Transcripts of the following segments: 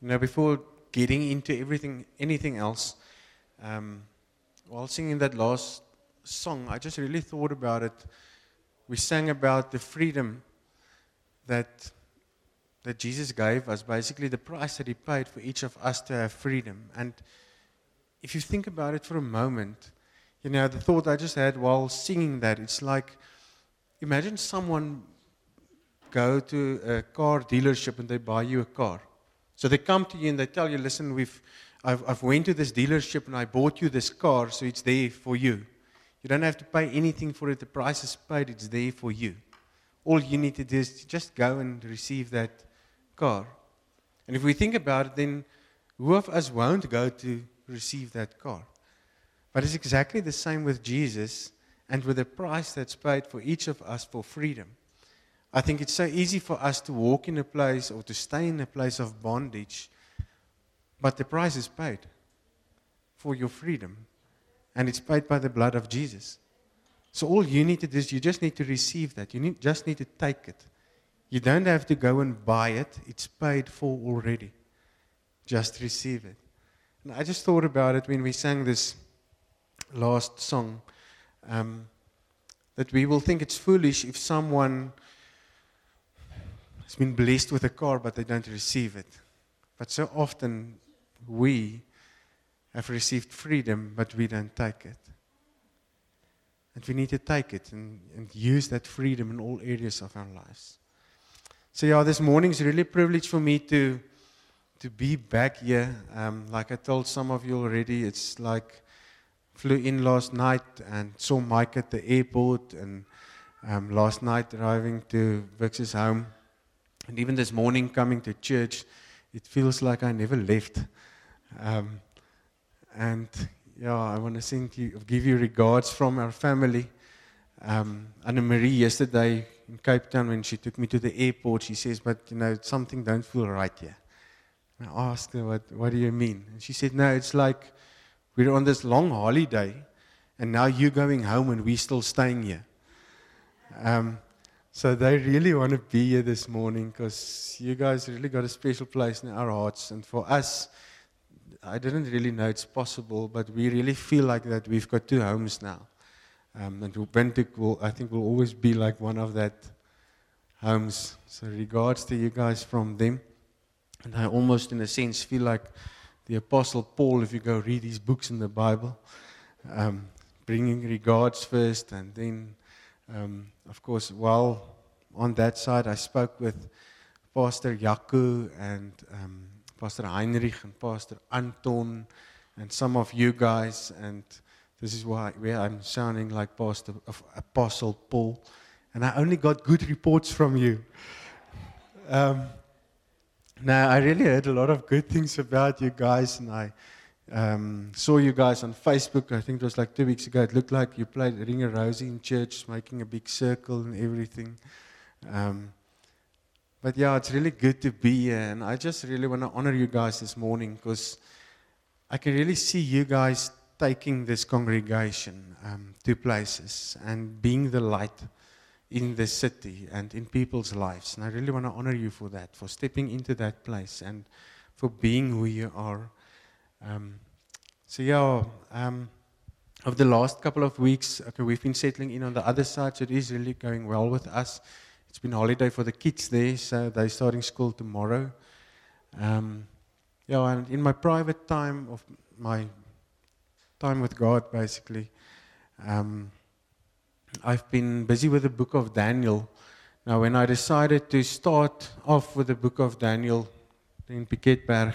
Before getting into anything else, while singing that last song, I just really thought about it. We sang about the freedom that Jesus gave us, basically the price that He paid for each of us to have freedom. And if you think about it for a moment, the thought I just had while singing that, it's like, imagine someone go to a car dealership and they buy you a car. So they come to you and they tell you, listen, I've went to this dealership and I bought you this car, so it's there for you. You don't have to pay anything for it. The price is paid. It's there for you. All you need to do is just go and receive that car. And if we think about it, then who of us won't go to receive that car? But it's exactly the same with Jesus and with the price that's paid for each of us for freedom. I think it's so easy for us to walk in a place or to stay in a place of bondage, but the price is paid for your freedom, and it's paid by the blood of Jesus. So all you need to do is you just need to receive that. You just need to take it. You don't have to go and buy it. It's paid for already. Just receive it. And I just thought about it when we sang this last song, that we will think it's foolish if someone has been blessed with a car but they don't receive it. But so often we have received freedom but we don't take it. And we need to take it and use that freedom in all areas of our lives. So this morning is really a privilege for me to be back here. Like I told some of you already, it's like flew in last night and saw Mike at the airport, and last night driving to Vix's home. And even this morning coming to church, it feels like I never left. I want to give you regards from our family. Anna-Marie yesterday in Cape Town, when she took me to the airport, she says, but something don't feel right here. And I asked her, what do you mean? And she said, no, it's like we're on this long holiday, and now you're going home and we're still staying here. So they really want to be here this morning because you guys really got a special place in our hearts. And for us, I didn't really know it's possible, but we really feel like that we've got two homes now. And Windhoek I think will always be like one of that homes. So regards to you guys from them. And I almost, in a sense, feel like the Apostle Paul, if you go read his books in the Bible, bringing regards first, and then, of course, while on that side, I spoke with Pastor Jaco and Pastor Heinrich and Pastor Anton and some of you guys, and this is where I'm sounding like Apostle Paul, and I only got good reports from you. Now, I really heard a lot of good things about you guys, and I saw you guys on Facebook. I think it was like 2 weeks ago. It looked like you played Ring a Rosie in church, making a big circle and everything. But it's really good to be here, and I just really want to honor you guys this morning because I can really see you guys taking this congregation to places and being the light in the city and in people's lives. And I really want to honor you for that, for stepping into that place and for being who you are. Over the last couple of weeks, we've been settling in on the other side, so it is really going well with us. It's been a holiday for the kids there, so they're starting school tomorrow. And in my private time, of my time with God, basically, I've been busy with the book of Daniel. Now, when I decided to start off with the book of Daniel in Piketberg,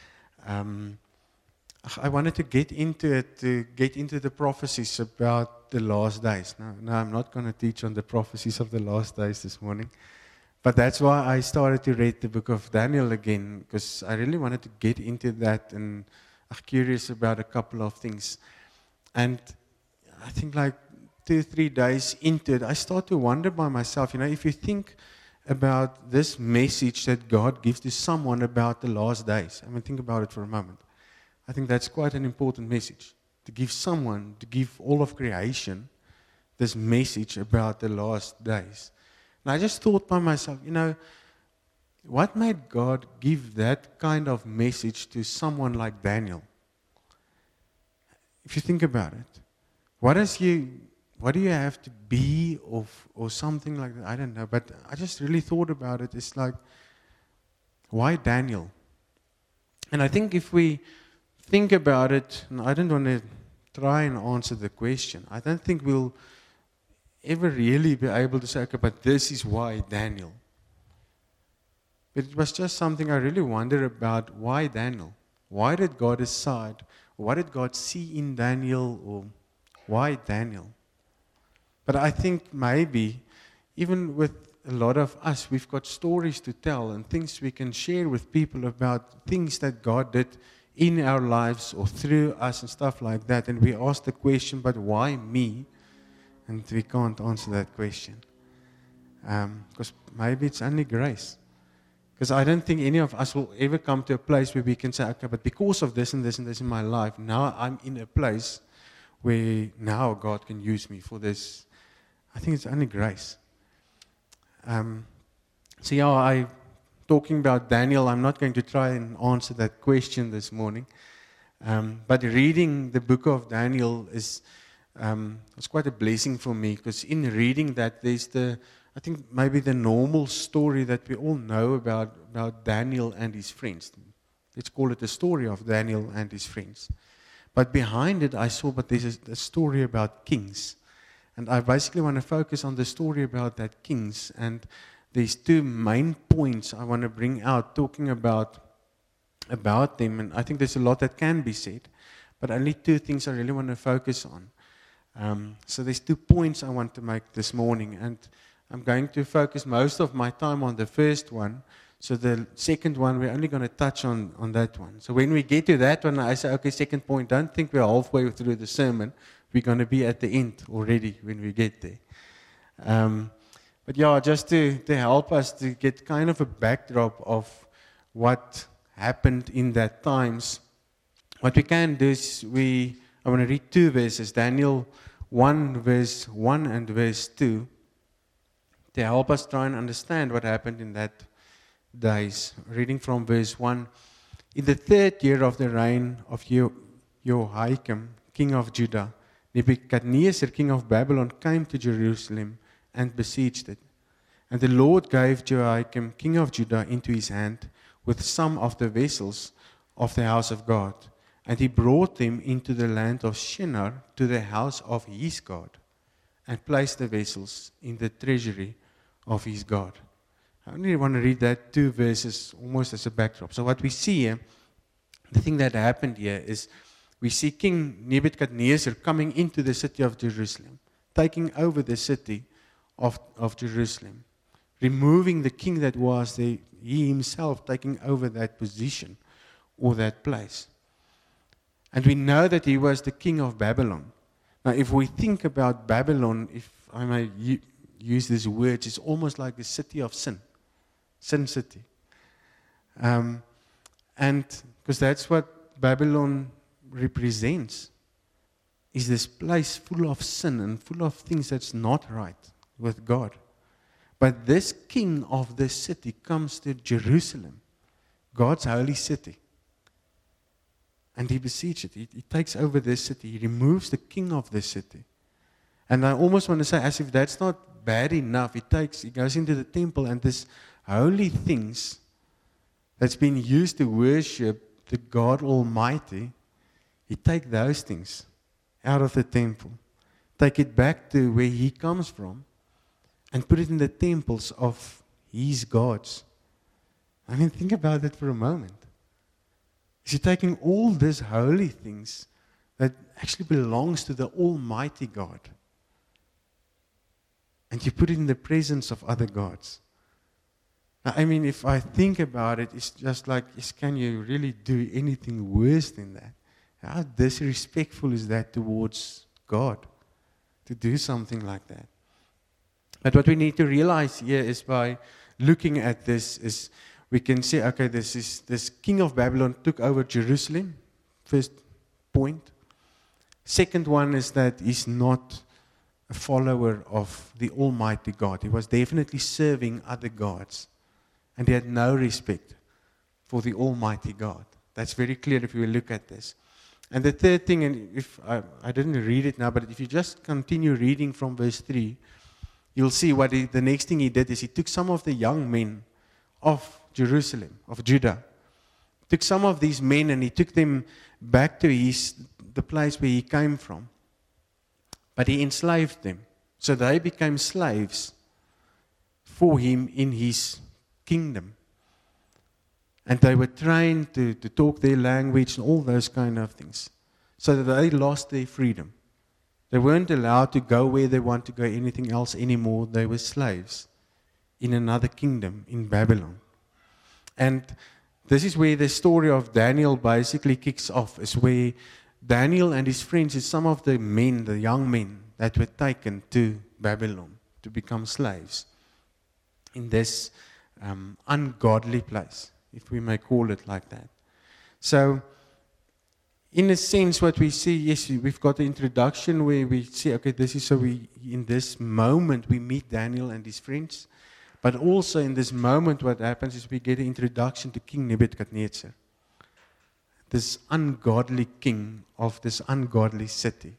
I wanted to get into it, to get into the prophecies about the last days. Now I'm not going to teach on the prophecies of the last days this morning, but that's why I started to read the book of Daniel again, because I really wanted to get into that, and I'm curious about a couple of things. And I think like 2 or 3 days into it, I start to wonder by myself, if you think about this message that God gives to someone about the last days, think about it for a moment. I think that's quite an important message, to give someone, to give all of creation this message about the last days. And I just thought by myself, what made God give that kind of message to someone like Daniel? If you think about it, what do you have to be or something like that? I don't know, but I just really thought about it. It's like, why Daniel? And I think if we think about it, and I don't want to try and answer the question. I don't think we'll ever really be able to say, okay, but this is why Daniel. But it was just something I really wonder about. Why Daniel? Why did God decide? What did God see in Daniel? Or why Daniel? But I think maybe, even with a lot of us, we've got stories to tell and things we can share with people about things that God did in our lives or through us and stuff like that. And we ask the question, but why me? And we can't answer that question. Because maybe it's only grace. Because I don't think any of us will ever come to a place where we can say, okay, but because of this and this and this in my life, now I'm in a place where now God can use me for this. I think it's only grace. Talking about Daniel, I'm not going to try and answer that question this morning. But reading the book of Daniel is it's quite a blessing for me, because in reading that, there's I think maybe the normal story that we all know about Daniel and his friends. Let's call it the story of Daniel and his friends. But behind it, I saw, but there's a story about kings. And I basically want to focus on the story about that kings. And there's two main points I want to bring out, talking about them. And I think there's a lot that can be said, but only two things I really want to focus on. So there's 2 points I want to make this morning. And I'm going to focus most of my time on the first one. So the second one, we're only going to touch on that one. So when we get to that one, I say, okay, second point, don't think we're halfway through the sermon. We're going to be at the end already when we get there. But yeah, just to help us to get kind of a backdrop of what happened in that times, what we can do is I want to read 2 verses, Daniel 1 verse 1 and verse 2, to help us try and understand what happened in that days. Reading from verse 1. In the 3rd year of the reign of Jehoiakim, king of Judah, Nebuchadnezzar, king of Babylon, came to Jerusalem and besieged it. And the Lord gave Jehoiakim, king of Judah, into his hand with some of the vessels of the house of God. And he brought them into the land of Shinar to the house of his God, and placed the vessels in the treasury of his God. I only want to read that 2 verses almost as a backdrop. So what we see here, the thing that happened here is we see King Nebuchadnezzar coming into the city of Jerusalem, taking over the city of Jerusalem, removing the king that was there, he himself taking over that position or that place. And we know that he was the king of Babylon. Now, if we think about Babylon, if I may use these words, it's almost like the city of sin city. And because that's what Babylon represents, is this place full of sin and full of things that's not right with God. But this king of this city comes to Jerusalem, God's holy city. And he besieges it. He takes over this city. He removes the king of this city. And I almost want to say, as if that's not bad enough, he goes into the temple, and this holy things that's been used to worship the God Almighty, he takes those things out of the temple, take it back to where he comes from, and put it in the temples of his gods. I mean, think about that for a moment. He's taking all these holy things that actually belongs to the Almighty God, and you put it in the presence of other gods. Now, I mean, if I think about it, it's just like, can you really do anything worse than that? How disrespectful is that towards God, to do something like that? But what we need to realize here is, by looking at this, is we can say, okay, this king of Babylon took over Jerusalem, first point. Second one is that he's not a follower of the Almighty God. He was definitely serving other gods. and he had no respect for the Almighty God. That's very clear if you look at this. And the third thing, and if I didn't read it now, but if you just continue reading from verse 3, you'll see the next thing he did is he took some of the young men of Jerusalem, of Judah, took some of these men and he took them back to the place where he came from. But he enslaved them. So they became slaves for him in his kingdom. And they were trained to talk their language and all those kind of things. So that they lost their freedom. They weren't allowed to go where they want to go, anything else anymore. They were slaves in another kingdom, in Babylon. And this is where the story of Daniel basically kicks off, is where Daniel and his friends, is some of the men, the young men, that were taken to Babylon to become slaves in this ungodly place, if we may call it like that. So, in a sense, what we see, yes, we've got the introduction where we see, okay, this is so in this moment, we meet Daniel and his friends. But also in this moment, what happens is we get an introduction to King Nebuchadnezzar, this ungodly king of this ungodly city.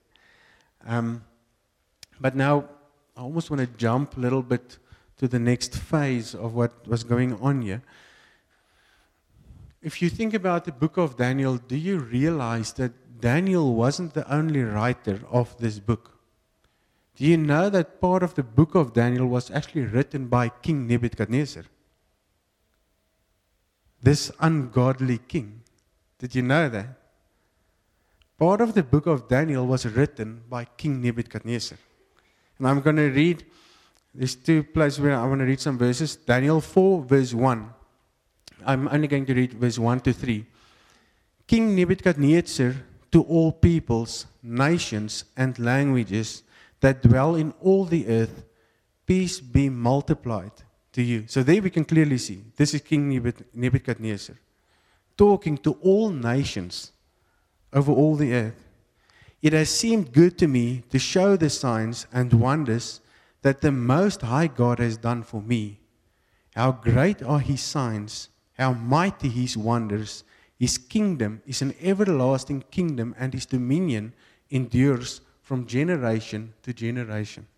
But now, I almost want to jump a little bit to the next phase of what was going on here. If you think about the book of Daniel, do you realize that Daniel wasn't the only writer of this book? Do you know that part of the book of Daniel was actually written by King Nebuchadnezzar? This ungodly king. Did you know that? Part of the book of Daniel was written by King Nebuchadnezzar. And I'm going to read, there's two places where I want to read some verses. Daniel 4 verse 1. I'm only going to read verse 1 to 3. King Nebuchadnezzar, to all peoples, nations, and languages that dwell in all the earth, peace be multiplied to you. So there we can clearly see, this is King Nebuchadnezzar, talking to all nations over all the earth. It has seemed good to me to show the signs and wonders that the Most High God has done for me. How great are His signs, how mighty His wonders. His kingdom is an everlasting kingdom, and His dominion endures from generation to generation.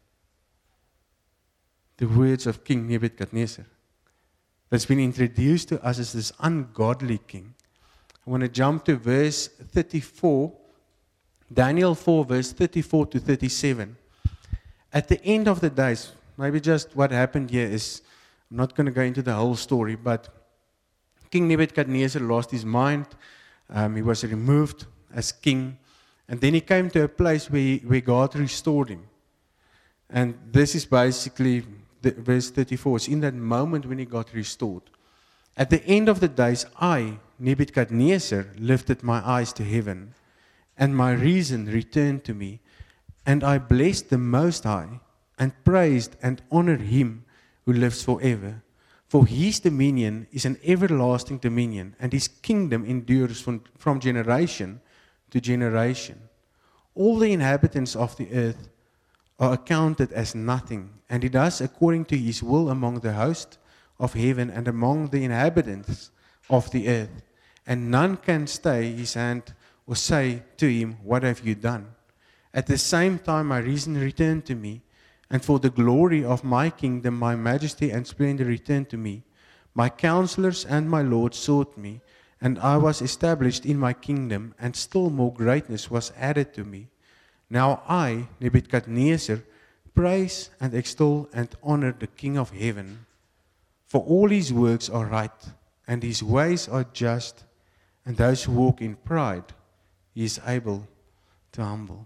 The words of King Nebuchadnezzar that's been introduced to us as this ungodly king. I want to jump to verse 34, Daniel 4 verse 34 to 37. At the end of the days, maybe just what happened here is, I'm not going to go into the whole story, but King Nebuchadnezzar lost his mind. He was removed as king. And then he came to a place where God restored him. And this is basically verse 34. It's in that moment when he got restored. At the end of the days, I, Nebuchadnezzar, lifted my eyes to heaven, and my reason returned to me. And I blessed the Most High, and praised and honored Him who lives forever. For His dominion is an everlasting dominion, and His kingdom endures from generation to generation. All the inhabitants of the earth are accounted as nothing, and He does according to His will among the host of heaven and among the inhabitants of the earth. And none can stay His hand or say to Him, what have you done? At the same time my reason returned to me, and for the glory of my kingdom my majesty and splendor returned to me. My counselors and my lords sought me, and I was established in my kingdom, and still more greatness was added to me. Now I, Nebuchadnezzar, praise and extol and honor the King of heaven. For all His works are right, and His ways are just, and those who walk in pride He is able to humble.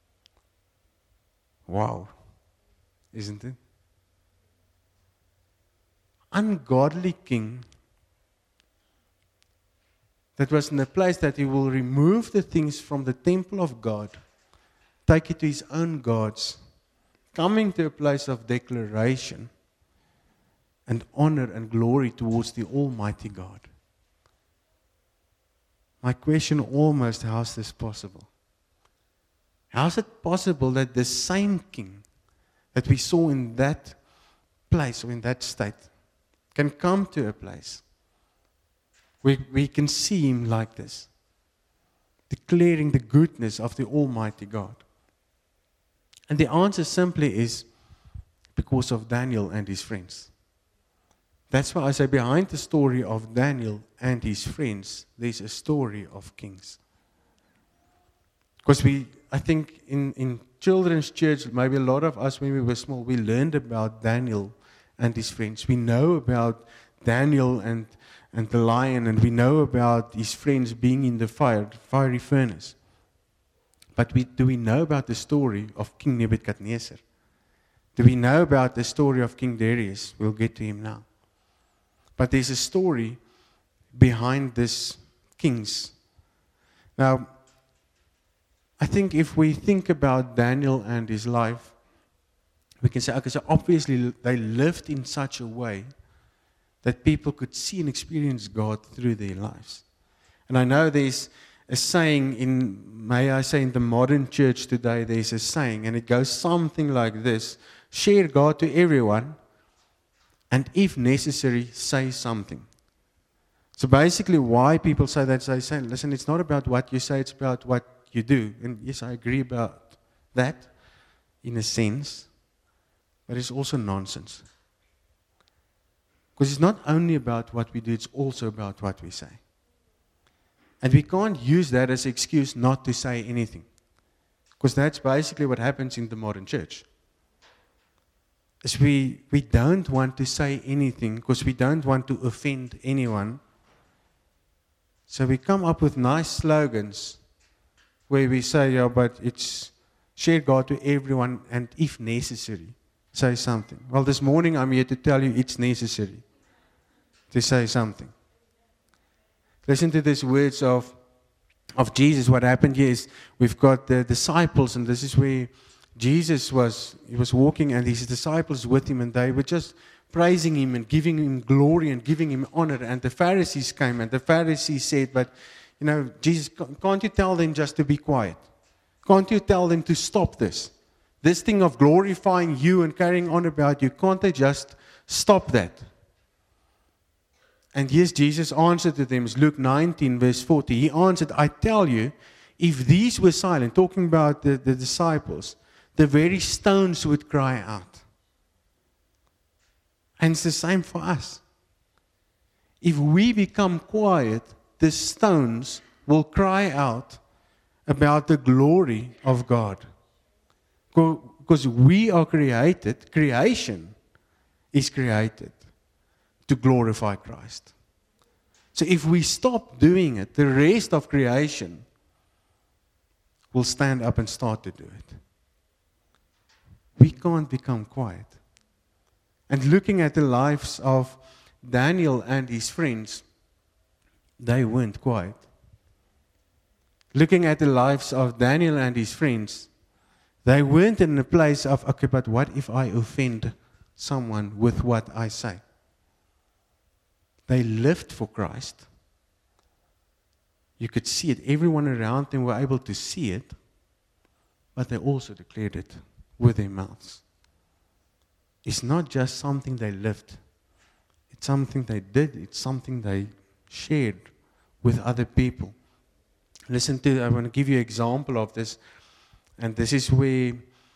Wow, isn't it? Ungodly king that was in a place that he will remove the things from the temple of God, take it to his own gods, coming to a place of declaration and honor and glory towards the Almighty God. My question almost, how is this possible? How is it possible that the same king that we saw in that place or in that state can come to a place where we can see him like this, declaring the goodness of the Almighty God? And the answer simply is because of Daniel and his friends. That's why I say behind the story of Daniel and his friends, there's a story of kings. Because I think in children's church, maybe a lot of us when we were small, we learned about Daniel and his friends. We know about Daniel and the lion, and we know about his friends being in the fiery furnace. But do we know about the story of King Nebuchadnezzar? Do we know about the story of King Darius? We'll get to him now. But there's a story behind these kings. Now, I think if we think about Daniel and his life, we can say, okay, so obviously they lived in such a way that people could see and experience God through their lives. And I know there's a saying in the modern church today, there's a saying, and it goes something like this: share God to everyone, and if necessary, say something. So basically why people say that, they say, listen, it's not about what you say, it's about what you do. And yes, I agree about that in a sense, but it's also nonsense. Because it's not only about what we do, it's also about what we say. And we can't use that as an excuse not to say anything. Because that's basically what happens in the modern church. Is we don't want to say anything because we don't want to offend anyone. So we come up with nice slogans where we say, yeah, but it's share God to everyone, and if necessary, say something. Well, this morning I'm here to tell you it's necessary to say something. Listen to these words of Jesus. What happened here is we've got the disciples, and this is where Jesus was walking, and his disciples with him, and they were just praising him and giving him glory and giving him honor. And the Pharisees came, and the Pharisees said, but, Jesus, can't you tell them just to be quiet? Can't you tell them to stop this? This thing of glorifying you and carrying on about you, can't they just stop that? And yes, Jesus answered to them, it's Luke 19, verse 40. He answered, I tell you, if these were silent, talking about the disciples, the very stones would cry out. And it's the same for us. If we become quiet, the stones will cry out about the glory of God. Because we are created, creation is created to glorify Christ. So if we stop doing it, the rest of creation will stand up and start to do it. We can't become quiet. And looking at the lives of Daniel and his friends, they weren't quiet. Looking at the lives of Daniel and his friends, they weren't in a place of, okay, but what if I offend someone with what I say? They lived for Christ. You could see it. Everyone around them were able to see it, but they also declared it with their mouths. It's not just something they lived. It's something they did. It's something they shared with other people. Listen to, I want to give you an example of this. And this is where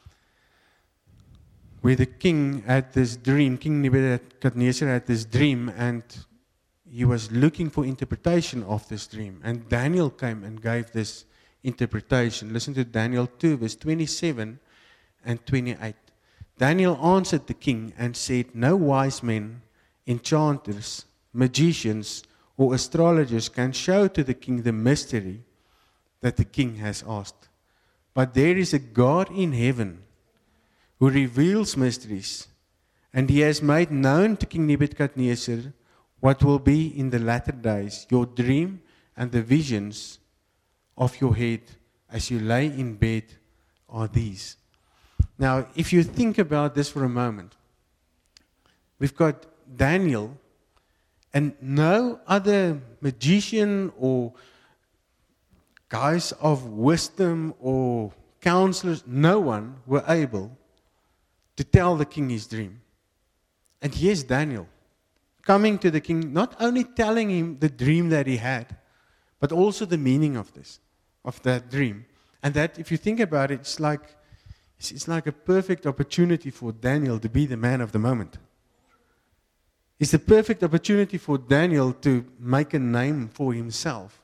the king had this dream. King Nebuchadnezzar had this dream, and he was looking for interpretation of this dream. And Daniel came and gave this interpretation. Listen to Daniel 2, verse 27 and 28. Daniel answered the king and said, no wise men, enchanters, magicians, or astrologers can show to the king the mystery that the king has asked. But there is a God in heaven who reveals mysteries, and he has made known to King Nebuchadnezzar what will be in the latter days, your dream and the visions of your head as you lay in bed are these. Now, if you think about this for a moment, we've got Daniel, and no other magician or guys of wisdom or counselors, no one were able to tell the king his dream. And here's Daniel coming to the king, not only telling him the dream that he had, but also the meaning of that dream. And that, if you think about it, it's like a perfect opportunity for Daniel to be the man of the moment. It's the perfect opportunity for Daniel to make a name for himself.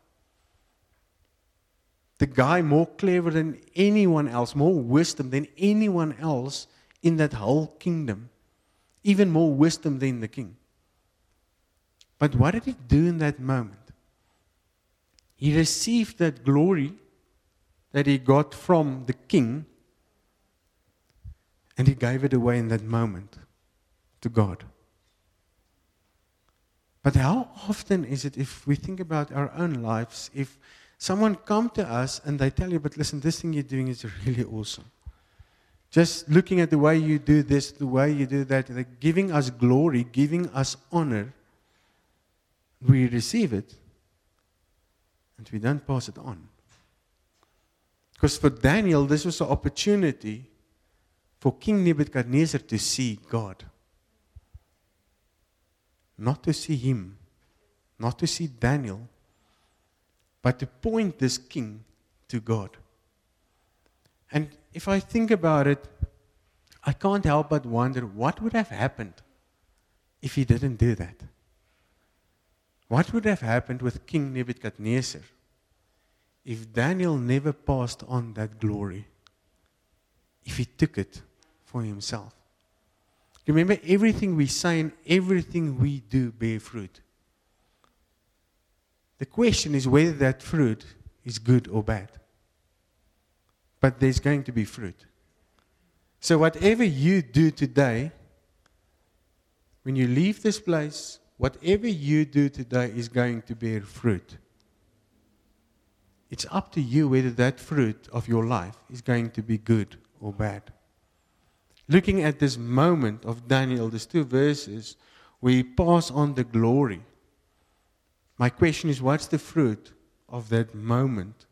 The guy more clever than anyone else, more wisdom than anyone else in that whole kingdom. Even more wisdom than the king. But what did he do in that moment? He received that glory that he got from the king, and he gave it away in that moment to God. But how often is it, if we think about our own lives, if someone come to us and they tell you, but listen, this thing you're doing is really awesome. Just looking at the way you do this, the way you do that, they're giving us glory, giving us honor. We receive it, and we don't pass it on. Because for Daniel, this was an opportunity for King Nebuchadnezzar to see God. Not to see him, not to see Daniel, but to point this king to God. And if I think about it, I can't help but wonder what would have happened if he didn't do that. What would have happened with King Nebuchadnezzar if Daniel never passed on that glory? If he took it for himself? Remember, everything we say and everything we do bear fruit. The question is whether that fruit is good or bad. But there's going to be fruit. So whatever you do today, when you leave this place, whatever you do today is going to bear fruit. It's up to you whether that fruit of your life is going to be good or bad. Looking at this moment of Daniel, these 2 verses, we pass on the glory. My question is, what's the fruit of that moment?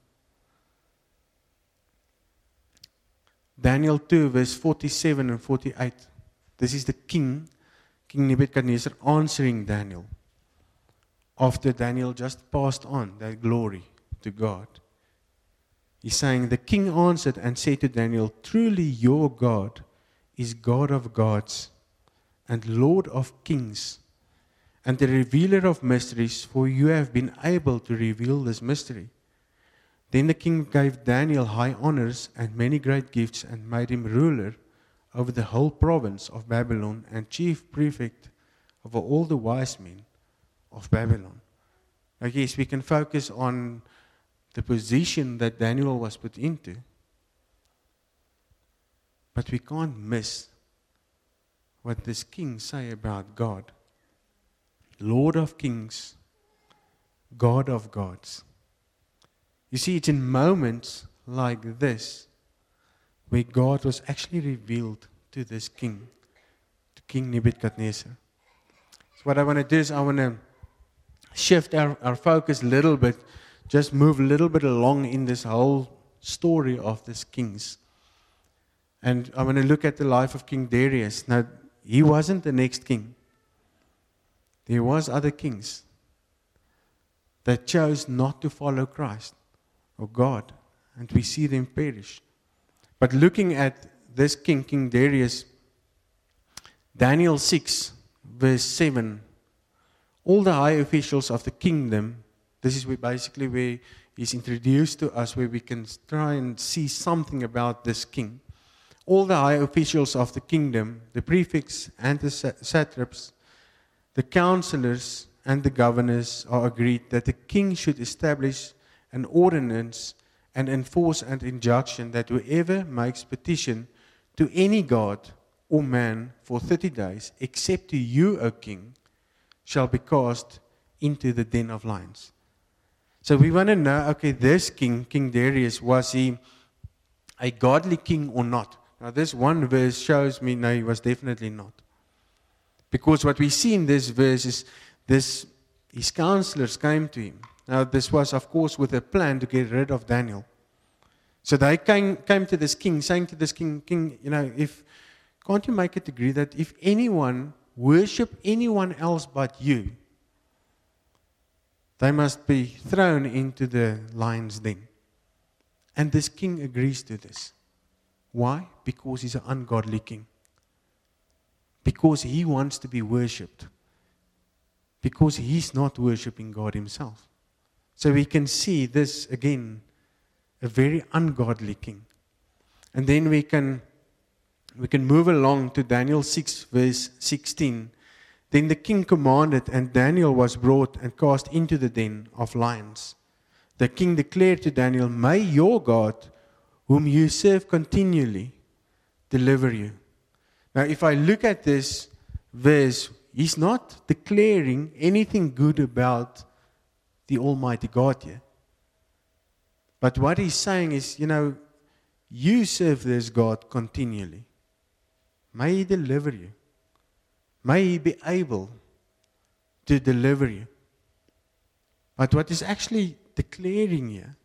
Daniel 2, verse 47 and 48. This is the King Nebuchadnezzar answering Daniel. After Daniel just passed on that glory to God. He's saying, the king answered and said to Daniel, truly your God is God of gods and Lord of kings and the revealer of mysteries, for you have been able to reveal this mystery. Then the king gave Daniel high honors and many great gifts and made him ruler over the whole province of Babylon and chief prefect over all the wise men of Babylon. Now, yes, we can focus on the position that Daniel was put into, but we can't miss what this king say about God. Lord of kings, God of gods. You see, it's in moments like this where God was actually revealed to this king, to King Nebuchadnezzar. So what I want to do is I want to shift our focus a little bit, just move a little bit along in this whole story of this kings. And I want to look at the life of King Darius. Now, he wasn't the next king. There was other kings that chose not to follow Christ or God, and we see them perish. But looking at this king, King Darius, Daniel 6, verse 7, all the high officials of the kingdom, this is basically where he's introduced to us, where we can try and see something about this king. All the high officials of the kingdom, the prefects and the satraps, the counselors and the governors are agreed that the king should establish an ordinance and enforce an injunction that whoever makes petition to any god or man for 30 days, except to you, O king, shall be cast into the den of lions. So we want to know, okay, this king, King Darius, was he a godly king or not? Now this one verse shows me, no, he was definitely not. Because what we see in this verse is his counselors came to him. Now this was, of course, with a plan to get rid of Daniel. So they came to this king, saying to this king, you know, can't you make a decree that if anyone worship anyone else but you, they must be thrown into the lion's den. And this king agrees to this. Why? Because he's an ungodly king. Because he wants to be worshipped. Because he's not worshipping God himself. So we can see this again, a very ungodly king. And then we can move along to Daniel 6 verse 16. Then the king commanded, and Daniel was brought and cast into the den of lions. The king declared to Daniel, may your God, whom you serve continually, deliver you. Now if I look at this verse, he's not declaring anything good about the Almighty God here. But what he's saying is, you serve this God continually. May He deliver you. May He be able to deliver you. But what is actually declaring here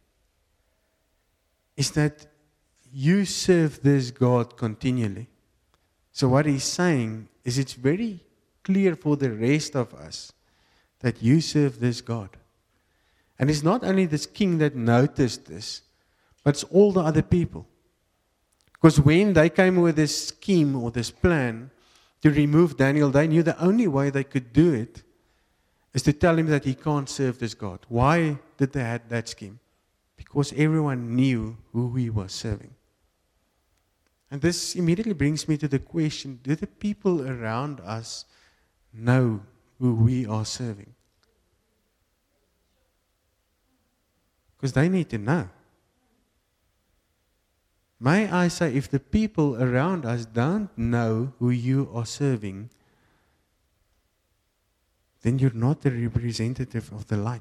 is that you serve this God continually. So what he's saying is it's very clear for the rest of us that you serve this God. And it's not only this king that noticed this, but it's all the other people. Because when they came with this scheme or this plan to remove Daniel, they knew the only way they could do it is to tell him that he can't serve this God. Why did they have that scheme? Because everyone knew who he was serving. And this immediately brings me to the question, do the people around us know who we are serving? Because they need to know. May I say, if the people around us don't know who you are serving, then you're not the representative of the light.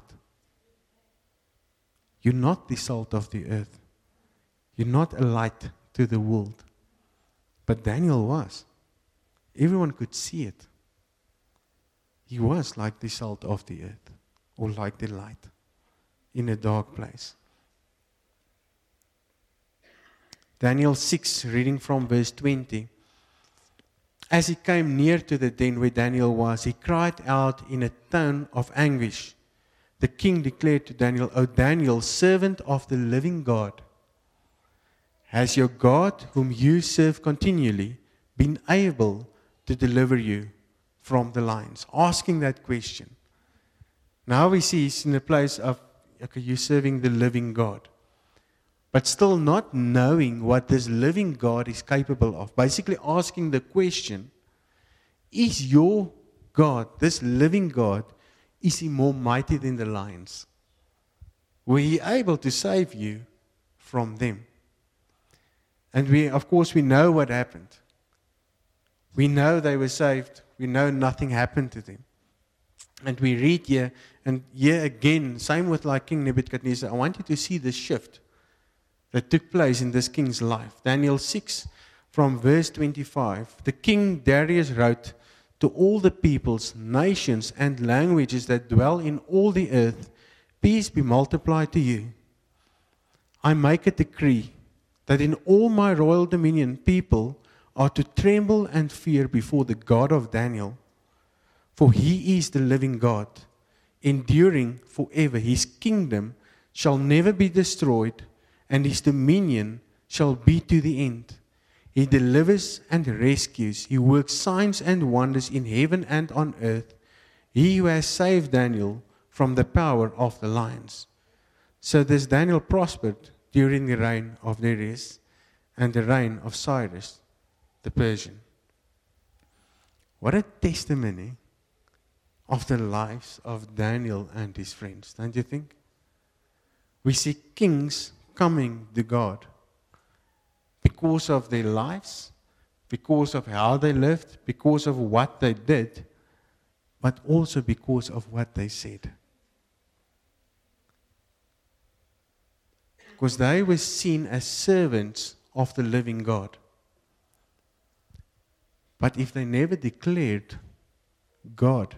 You're not the salt of the earth. You're not a light to the world. But Daniel was. Everyone could see it. He was like the salt of the earth, or like the light in a dark place. Daniel 6, reading from verse 20. As he came near to the den where Daniel was, he cried out in a tone of anguish. The king declared to Daniel, O Daniel, servant of the living God, has your God, whom you serve continually, been able to deliver you from the lions? Asking that question. Now we see he's in a place of, okay, you're serving the living God. But still not knowing what this living God is capable of. Basically asking the question, is your God, this living God, is He more mighty than the lions? Were He able to save you from them? And of course, we know what happened. We know they were saved. We know nothing happened to them. And we read here, and here again, same with like King Nebuchadnezzar, I want you to see the shift that took place in this king's life. Daniel 6, from verse 25. The king Darius wrote to all the peoples, nations, and languages that dwell in all the earth, peace be multiplied to you. I make a decree that in all my royal dominion people are to tremble and fear before the God of Daniel. For He is the living God, enduring forever. His kingdom shall never be destroyed, and His dominion shall be to the end. He delivers and rescues. He works signs and wonders in heaven and on earth. He who has saved Daniel from the power of the lions. So this Daniel prospered during the reign of Darius and the reign of Cyrus the Persian. What a testimony of the lives of Daniel and his friends, don't you think? We see kings coming to God because of their lives, because of how they lived, because of what they did, but also because of what they said. Because they were seen as servants of the living God. But if they never declared God,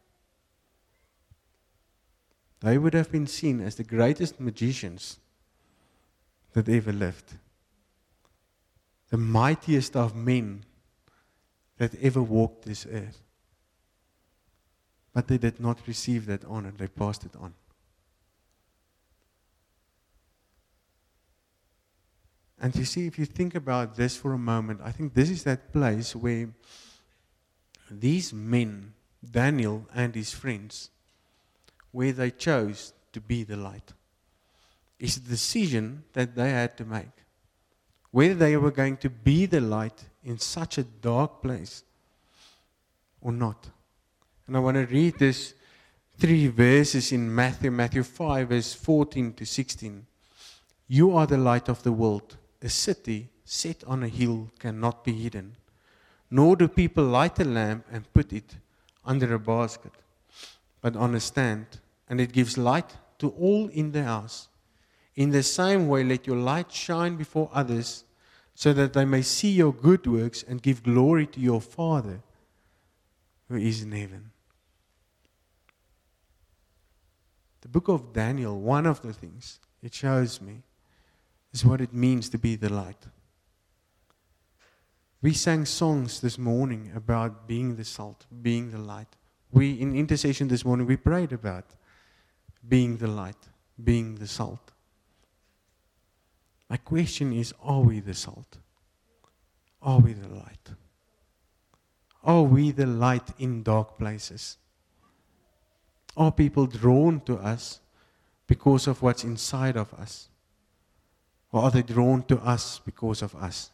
they would have been seen as the greatest magicians that ever lived. The mightiest of men that ever walked this earth. But they did not receive that honor. They passed it on. And you see, if you think about this for a moment, I think this is that place where these men, Daniel and his friends, where they chose to be the light. It's a decision that they had to make. Whether they were going to be the light in such a dark place or not. And I want to read this 3 verses in Matthew 5, verse 14 to 16. You are the light of the world. A city set on a hill cannot be hidden. Nor do people light a lamp and put it under a basket, but on a stand, and it gives light to all in the house. In the same way, let your light shine before others, so that they may see your good works and give glory to your Father who is in heaven. The book of Daniel, one of the things it shows me is what it means to be the light. We sang songs this morning about being the salt, being the light. We, in intercession this morning, we prayed about being the light, being the salt. My question is, are we the salt? Are we the light? Are we the light in dark places? Are people drawn to us because of what's inside of us? Or are they drawn to us because of us?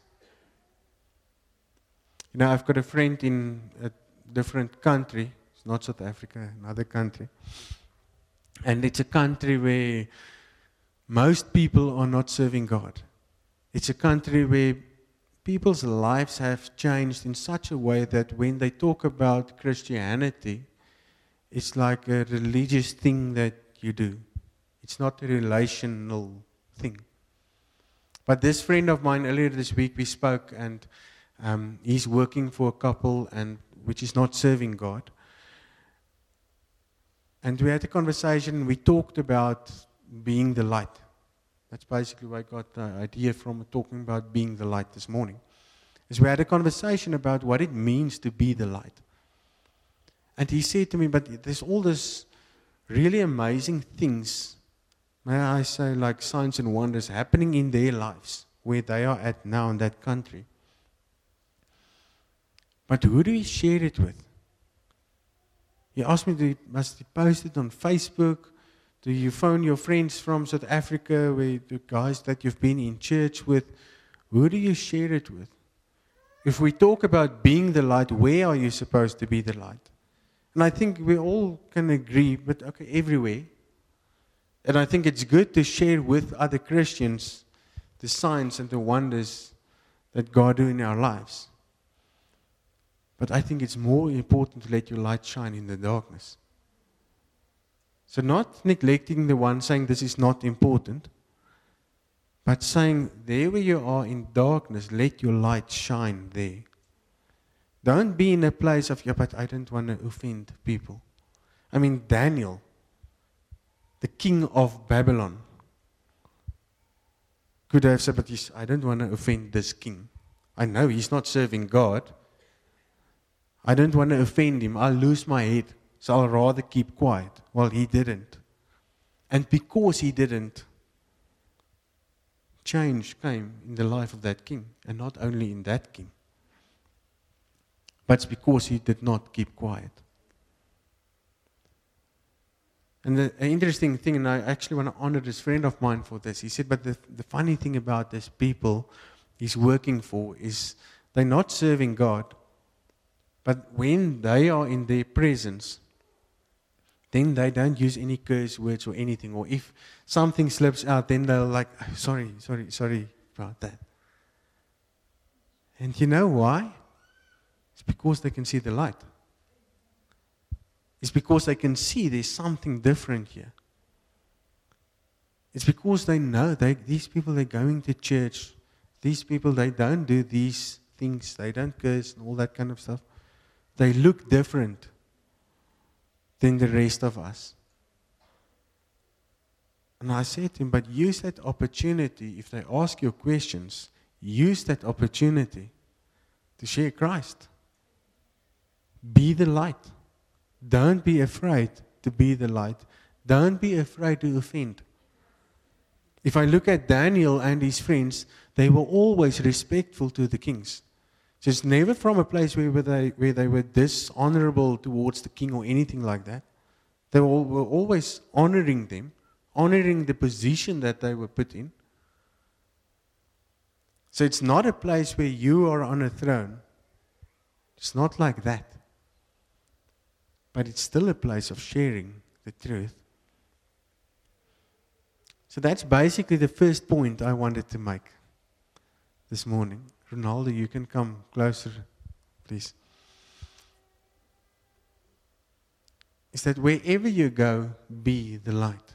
You know, I've got a friend in a different country. It's not South Africa, another country. And it's a country where most people are not serving God. It's a country where people's lives have changed in such a way that when they talk about Christianity, it's like a religious thing that you do. It's not a relational thing. But this friend of mine, earlier this week, we spoke, and he's working for a couple and which is not serving God. And we had a conversation, we talked about being the light. That's basically where I got the idea from talking about being the light this morning. Is we had a conversation about what it means to be the light. And he said to me, but there's all this really amazing things, may I say, like signs and wonders happening in their lives, where they are at now in that country. But who do we share it with? He asked me, must you post it on Facebook? Do you phone your friends from South Africa, where the guys that you've been in church with? Who do you share it with? If we talk about being the light, where are you supposed to be the light? And I think we all can agree, but okay, everywhere. And I think it's good to share with other Christians the signs and the wonders that God do in our lives. But I think it's more important to let your light shine in the darkness. So not neglecting the one saying this is not important, but saying there where you are in darkness, let your light shine there. Don't be in a place of, yeah, but I don't want to offend people. I mean, Daniel, the king of Babylon, could have said, but I don't want to offend this king. I know he's not serving God. I don't want to offend him. I'll lose my head. So I'll rather keep quiet. Well, he didn't. And because he didn't, change came in the life of that king. And not only in that king, but it's because he did not keep quiet. And the interesting thing, and I actually want to honor this friend of mine for this, he said, but the funny thing about these people he's working for is they're not serving God, but when they are in their presence, then they don't use any curse words or anything. Or if something slips out, then they'll like, oh, sorry about that. And you know why? It's because they can see the light. It's because they can see there's something different here. It's because they know these people, they're going to church. These people, they don't do these things. They don't curse and all that kind of stuff. They look different than the rest of us. And I said to him, but use that opportunity. If they ask you questions, use that opportunity to share Christ. Be the light. Don't be afraid to be the light. Don't be afraid to offend. If I look at Daniel and his friends, they were always respectful to the kings. So it's never from a place where they were dishonorable towards the king or anything like that. They were always honoring them, honoring the position that they were put in. So it's not a place where you are on a throne. It's not like that. But it's still a place of sharing the truth. So that's basically the first point I wanted to make this morning. Ronaldo, you can come closer, please. Is that wherever you go, be the light.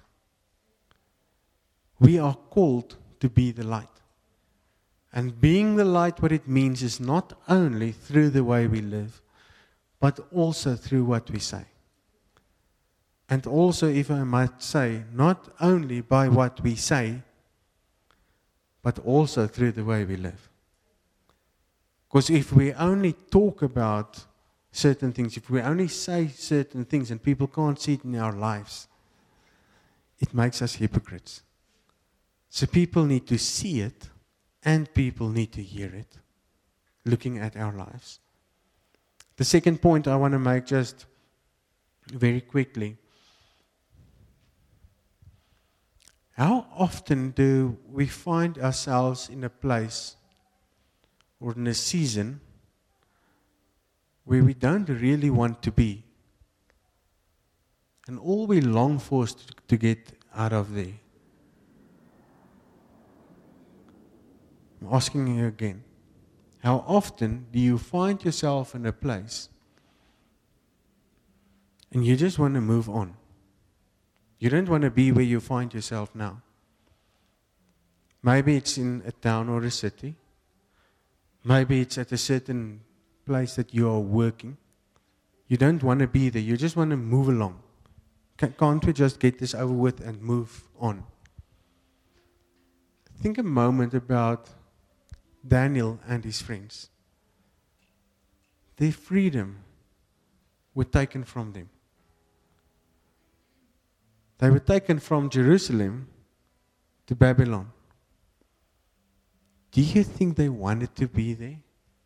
We are called to be the light. And being the light, what it means is not only through the way we live, but also through what we say. And also, if I might say, not only by what we say, but also through the way we live. Because if we only talk about certain things, if we only say certain things and people can't see it in our lives, it makes us hypocrites. So people need to see it and people need to hear it, looking at our lives. The second point I want to make just very quickly. How often do we find ourselves in a place or in a season where we don't really want to be? And all we long for is to get out of there. I'm asking you again. How often do you find yourself in a place and you just want to move on? You don't want to be where you find yourself now. Maybe it's in a town or a city. Maybe it's at a certain place that you are working. You don't want to be there. You just want to move along. Can't we just get this over with and move on? Think a moment about Daniel and his friends. Their freedom was taken from them. They were taken from Jerusalem to Babylon. Do you think they wanted to be there?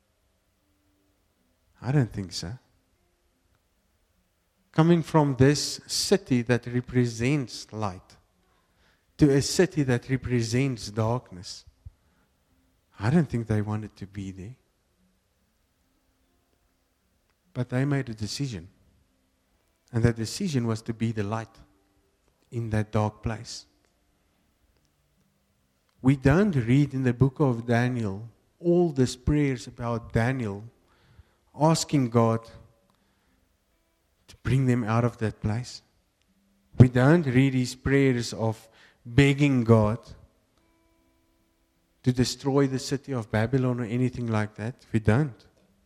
I don't think so. Coming from this city that represents light to a city that represents darkness, I don't think they wanted to be there. But they made a decision. And that decision was to be the light in that dark place. We don't read in the book of Daniel all these prayers about Daniel asking God to bring them out of that place. We don't read his prayers of begging God to destroy the city of Babylon or anything like that. We don't.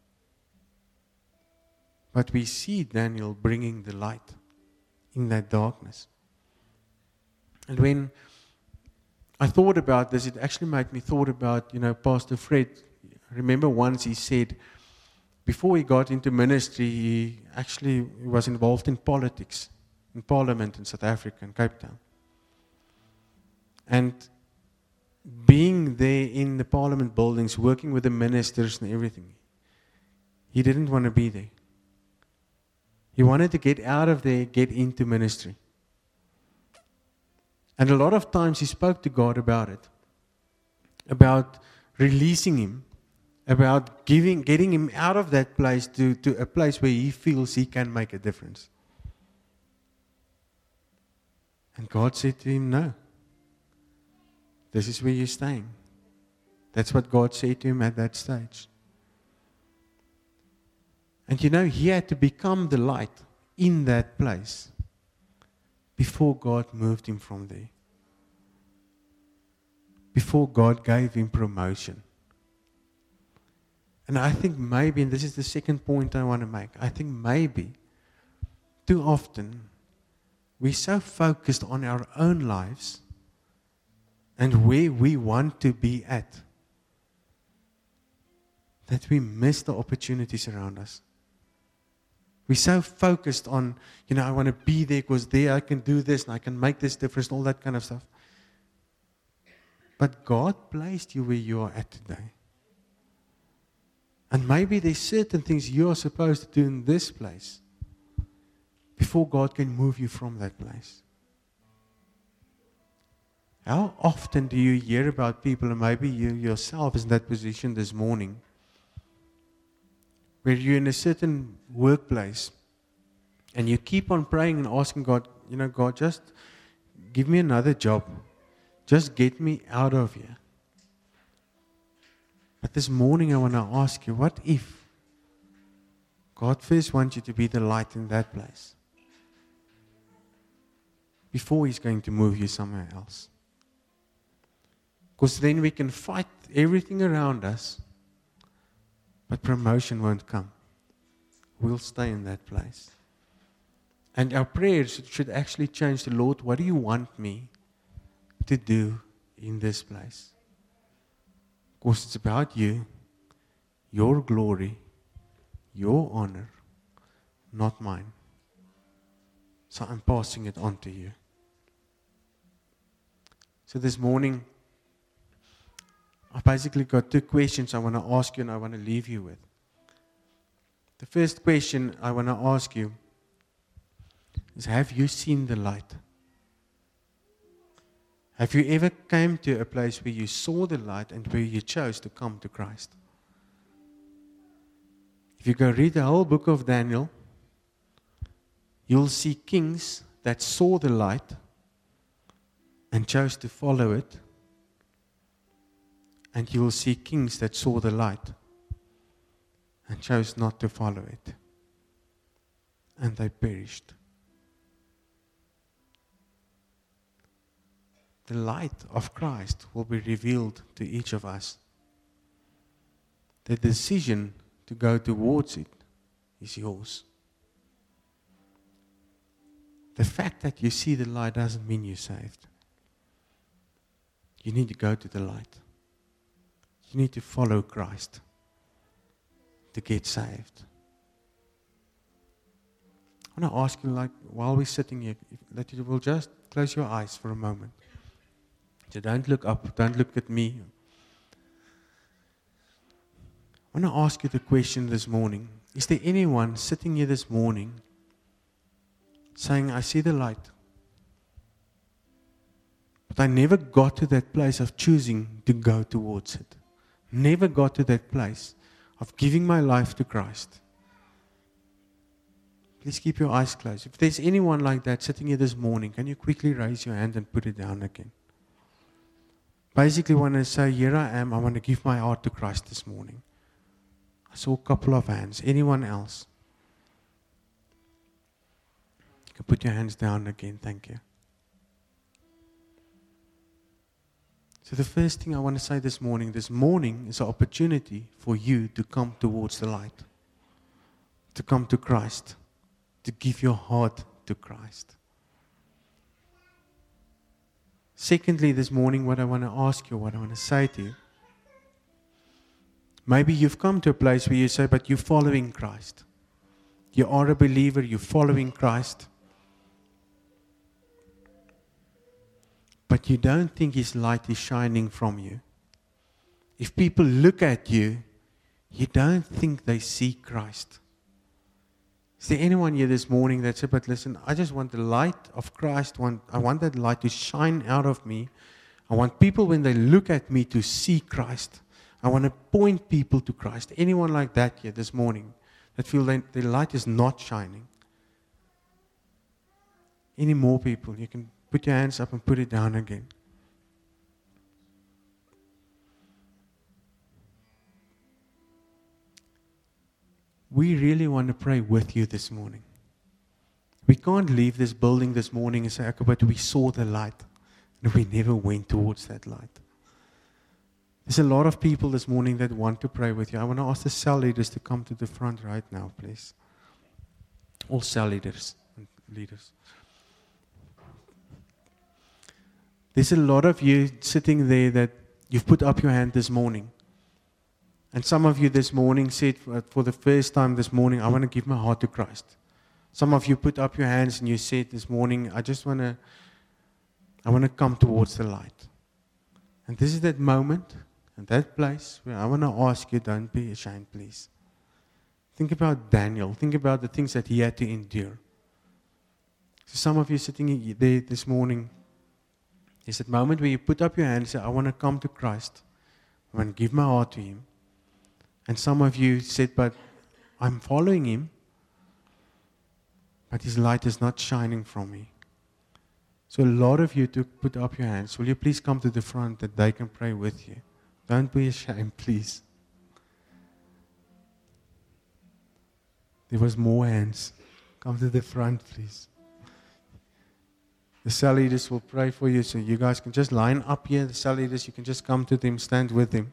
But we see Daniel bringing the light in that darkness. And when I thought about this, it actually made me thought about, Pastor Fred. I remember once he said, before he got into ministry, he actually was involved in politics, in Parliament in South Africa, in Cape Town. And being there in the Parliament buildings, working with the ministers and everything, he didn't want to be there. He wanted to get out of there, get into ministry. And a lot of times he spoke to God about it, about releasing him, about getting him out of that place to a place where he feels he can make a difference. And God said to him, no. This is where you're staying. That's what God said to him at that stage. And he had to become the light in that place before God moved him from there. Before God gave him promotion. And I think maybe, and this is the second point I want to make, I think maybe too often we're so focused on our own lives and where we want to be at that we miss the opportunities around us. We're so focused on, I want to be there because there I can do this and I can make this difference, all that kind of stuff. But God placed you where you are at today. And maybe there's certain things you are supposed to do in this place before God can move you from that place. How often do you hear about people, and maybe you yourself is in that position this morning, where you're in a certain workplace and you keep on praying and asking God, God, just give me another job. Just get me out of here. But this morning I want to ask you, what if God first wants you to be the light in that place before He's going to move you somewhere else? Because then we can fight everything around us, but promotion won't come. We'll stay in that place. And our prayers should actually change to, Lord, what do you want me to do in this place? Because it's about you, your glory, your honor, not mine. So I'm passing it on to you. So this morning, I've basically got 2 questions I want to ask you and I want to leave you with. The first question I want to ask you is, have you seen the light? Have you ever come to a place where you saw the light and where you chose to come to Christ? If you go read the whole book of Daniel, you'll see kings that saw the light and chose to follow it. And you will see kings that saw the light and chose not to follow it. And they perished. The light of Christ will be revealed to each of us. The decision to go towards it is yours. The fact that you see the light doesn't mean you're saved. You need to go to the light. You need to follow Christ to get saved. I want to ask you, while we're sitting here, that you will just close your eyes for a moment. So don't look up, don't look at me. I want to ask you the question this morning. Is there anyone sitting here this morning saying, I see the light, but I never got to that place of choosing to go towards it? Never got to that place of giving my life to Christ. Please keep your eyes closed. If there's anyone like that sitting here this morning, can you quickly raise your hand and put it down again? Basically, when I say, here I am, I want to give my heart to Christ this morning. I saw a couple of hands. Anyone else? You can put your hands down again. Thank you. So the first thing I want to say this morning is an opportunity for you to come towards the light, to come to Christ, to give your heart to Christ. Secondly, this morning, what I want to ask you, what I want to say to you, maybe you've come to a place where you say, but you're following Christ. You are a believer, you're following Christ. But you don't think His light is shining from you. If people look at you, you don't think they see Christ. Is there anyone here this morning that said, but listen, I just want the light of Christ. I want that light to shine out of me. I want people, when they look at me, to see Christ. I want to point people to Christ. Anyone like that here this morning that feel that the light is not shining? Any more people? You can put your hands up and put it down again. We really want to pray with you this morning. We can't leave this building this morning and say, okay, but we saw the light and we never went towards that light. There's a lot of people this morning that want to pray with you. I want to ask the cell leaders to come to the front right now, please. All cell leaders and leaders. There's a lot of you sitting there that you've put up your hand this morning. And some of you this morning said for the first time this morning, I want to give my heart to Christ. Some of you put up your hands and you said this morning, I want to come towards the light. And this is that moment and that place where I want to ask you, don't be ashamed, please. Think about Daniel. Think about the things that he had to endure. So some of you sitting there this morning, there's that moment where you put up your hand and say, I want to come to Christ. I want to give my heart to Him. And some of you said, but I'm following Him, but His light is not shining from me. So a lot of you to put up your hands. Will you please come to the front that they can pray with you? Don't be ashamed, please. There was more hands. Come to the front, please. The cell leaders will pray for you, so you guys can just line up here. The cell leaders, you can just come to them, stand with them.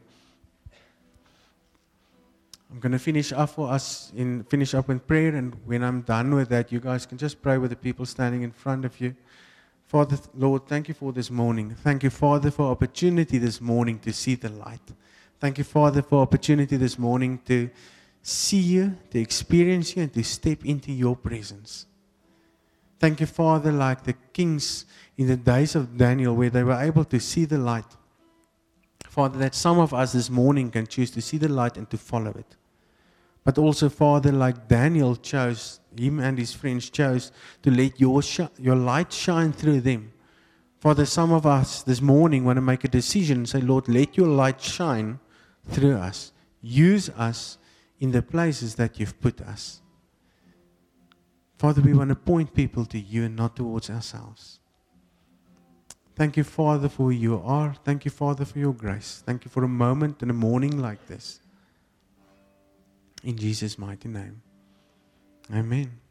I'm going to finish up in prayer, and when I'm done with that, you guys can just pray with the people standing in front of you. Father, Lord, thank you for this morning. Thank you, Father, for opportunity this morning to see the light. Thank you, Father, for opportunity this morning to see you, to experience you, and to step into your presence. Thank you, Father, like the kings in the days of Daniel, where they were able to see the light. Father, that some of us this morning can choose to see the light and to follow it. But also, Father, like Daniel chose, him and his friends chose to let your light shine through them. Father, some of us this morning want to make a decision and say, Lord, let your light shine through us. Use us in the places that you've put us. Father, we want to point people to you and not towards ourselves. Thank you, Father, for who you are. Thank you, Father, for your grace. Thank you for a moment in a morning like this. In Jesus' mighty name. Amen.